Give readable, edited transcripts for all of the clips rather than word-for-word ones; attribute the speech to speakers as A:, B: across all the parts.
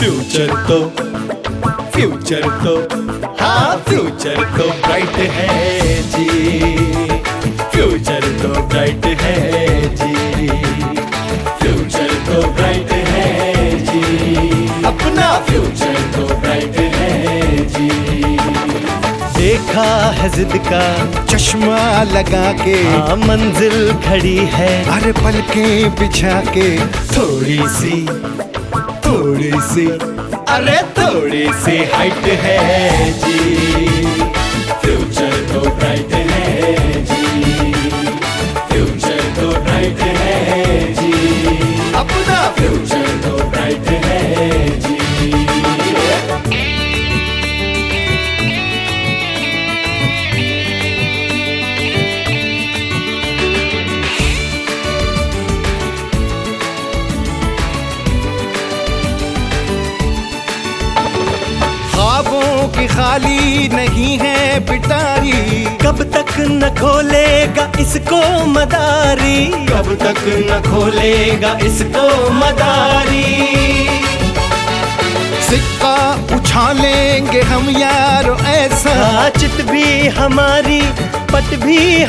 A: Future तो हाँ future तो ब्राइट है जी, फ्यूचर तो ब्राइट है जी, फ्यूचर तो ब्राइट है जी, अपना फ्यूचर तो ब्राइट है जी। देखा है जिद का
B: चश्मा लगा के
A: हाँ मंजिल खड़ी है,
B: अरे पलकें बिछा के
A: थोड़ी सी अरे थोड़ी सी हाइट है जी, फ्यूचर तो ब्राइट है जी, फ्यूचर तो ब्राइट है जी, अपना फ्यूचर तो ब्राइट है जी।
B: की खाली नहीं है पिटारी,
A: कब तक न खोलेगा इसको मदारी, कब तक न खोलेगा इसको मदारी।
B: सिक्का उछालेंगे हम यारो ऐसा,
A: चित भी हमारी पट भी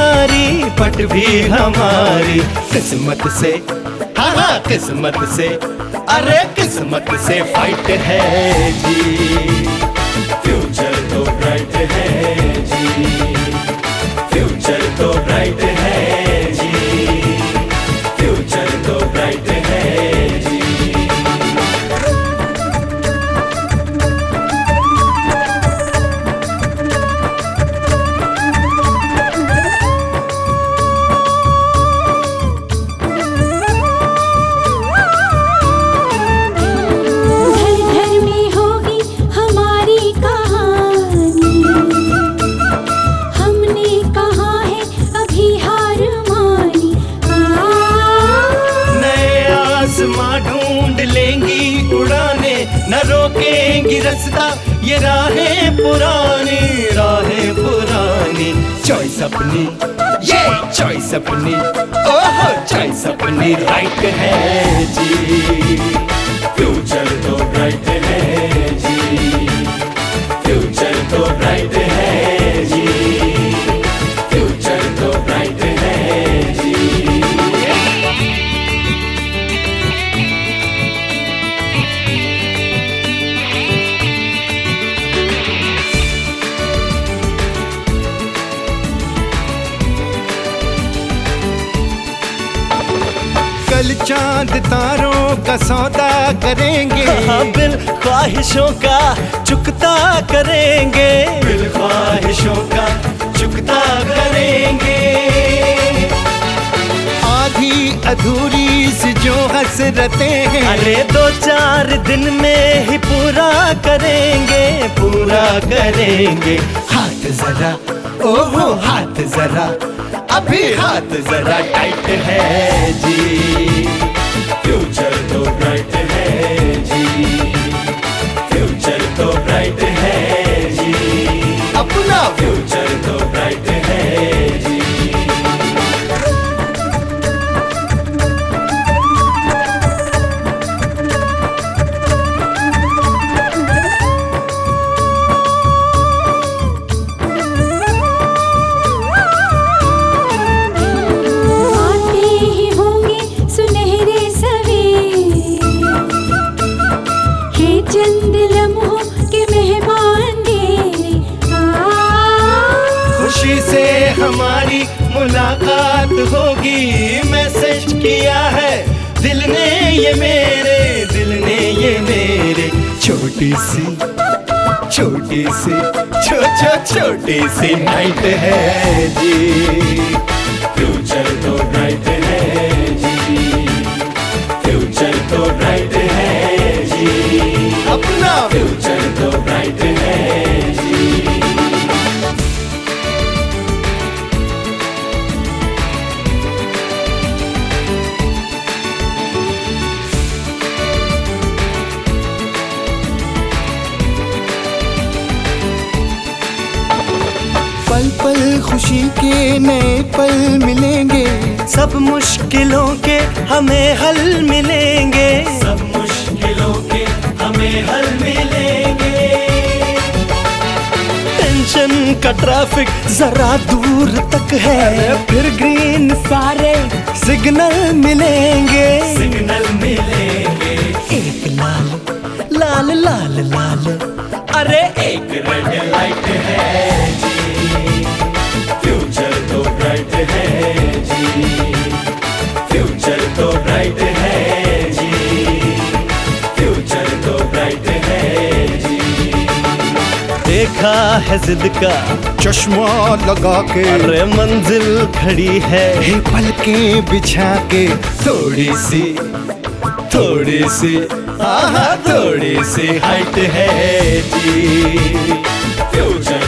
A: हमारी, किस्मत से हाँ किस्मत से, अरे किस्मत से फाइट है जी, फ्यूचर तो ब्राइट है जी, फ्यूचर तो ब्राइट है जी, फ्यूचर तो ब्राइट है जी। ढूंढ लेंगी उड़ाने, न रोकेंगी रास्ता ये राहें पुरानी, चॉइस अपनी ये चॉइस अपनी, ओहो चॉइस अपनी राइट है जी, फ्यूचर तो ब्राइट है जी, फ्यूचर तो ब्राइट है जी, फ्यूचर तो ब्राइट है जी।
B: कल चांद तारों का सौदा करेंगे,
A: हाँ बिल ख्वाहिशों का चुकता करेंगे, बिल ख्वाहिशों का चुकता करेंगे।
B: आधी अधूरी सी जो हसरतें हैं,
A: अरे 2-4 दिन में ही पूरा करेंगे, हाथ जरा ओहो हाथ जरा, अभी हाथ जरा टाइट है जी, फ्यूचर तो ब्राइट है जी, फ्यूचर तो ब्राइट है जी, अपना फ्यूचर तो ब्राइट है जी। खुशी से हमारी मुलाकात होगी, मैसेज किया है दिल ने ये मेरे, छोटी सी नाइट है जी, फ्यूचर तो ब्राइट है जी, फ्यूचर तो ब्राइट है जी, अपना फ्यूचर तो ब्राइट है जी।
B: पल पल खुशी के नए पल मिलेंगे,
A: सब मुश्किलों के हमें हल मिलेंगे, सब मुश्किलों के हमें का ट्रैफिक जरा दूर तक है,
B: फिर ग्रीन सारे
A: सिग्नल मिलेंगे,
B: सिग्नल मिलेंगे।
A: एक लाल लाल लाल लाल, अरे
B: एक रेड लाइट है जी, फ्यूचर तो ब्राइट है जी, फ्यूचर तो ब्राइट है जी, फ्यूचर तो ब्राइट है जी।
A: देखा है जिद का
B: चश्मा लगा के,
A: अरे मंजिल खड़ी है,
B: हे पलकें बिछा के,
A: थोड़ी सी थोड़ी सी हाइट है जी,
B: फ्यूचर